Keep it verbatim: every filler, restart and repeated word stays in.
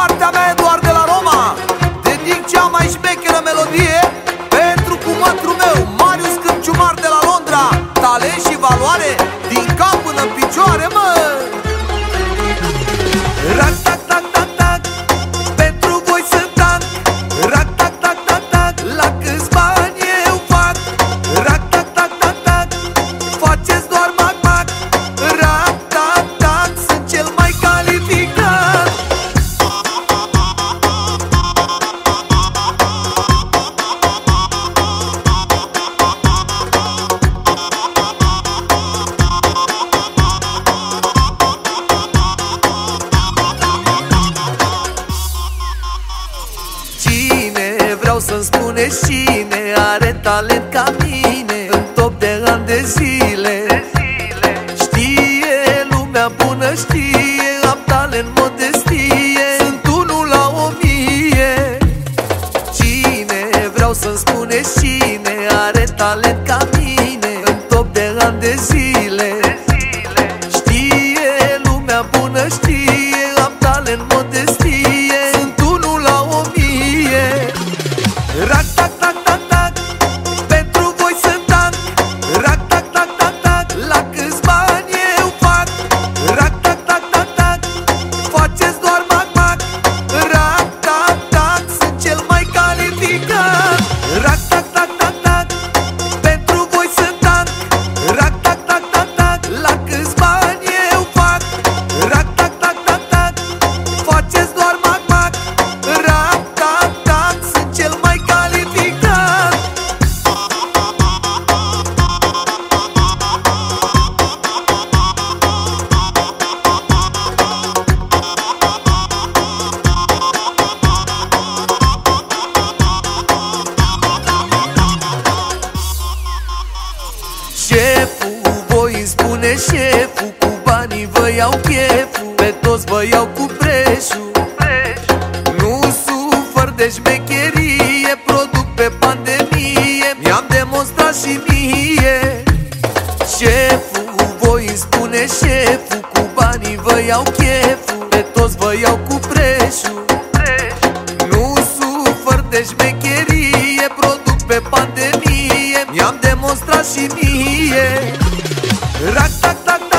partea mea Eduard de la Roma dedic cea mai șmecheră melodie pentru cumatru meu Marius Câmciumar de la Londra. Talent și valoare din cap până în picioare, mă! Rac, tac, tac, tac, tac, pentru voi sunt tank. Rac, tac, tac, tac, tac, la câți bani eu fac. Rac, tac, tac, tac, tac, faceți doar mac, mac. Rac, tac, tac, sunt cel mai calificat. Vreau să-mi spuneți cine are talent ca mine în top de ani de zile. Știe lumea bună, știe, am talent, modestie, sunt unul la o mie. Cine, vreau să-mi spuneți cine are talent ca mine în top de ani de zile. Știe lumea bună, știe, am talent, modestie, sunt unul la o mie. Rac, tac, tac, tac, tac, pentru voi sunt tank. Rac, tac, tac, tac, tac, la câți bani eu fac. Rac, tac, tac, tac, tac, faceți doar mac, mac. Rac, tac, tac, sunt cel mai calificat. Rac, tac, tac, tac, tac, pentru voi sunt tank. Rac, tac, tac, tac, tac, la câți bani eu fac. Rac, tac, tac, tac, tac, faceți doar mac, mac. Rac, tac, tac, sunt cel mai calificat. Șeful, voi îmi spune șeful, cu banii vă iau cheful, pe toți vă iau cu preșul. Nu sufăr de șmecherie, produc pe pandemie, mi-am demonstrat și mie. Șeful, voi îmi spune șeful, cu banii vă iau cheful, pe toți vă iau cu preșul. Nu sufăr de șmecherie, produc pe pandemie, mi-am demonstrat și mie. Rac, tac, tac,